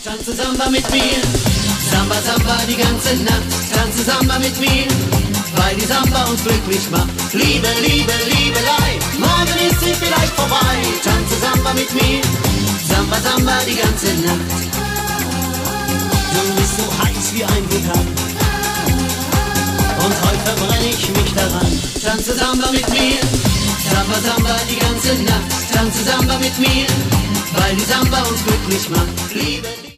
Tanze Samba mit mir, Samba, Samba die ganze Nacht. Tanze Samba mit mir, weil die Samba uns glücklich macht. Liebe, Liebe, Liebelei, morgen ist sie vielleicht vorbei. Tanze Samba mit mir, Samba, Samba die ganze Nacht. Du bist so heiß wie ein Vulkan und heute verbrenne ich mich daran. Tanze Samba mit mir, Samba, Samba die ganze Nacht. Tanze Samba mit mir, weil die Samba uns glücklich macht. Liebe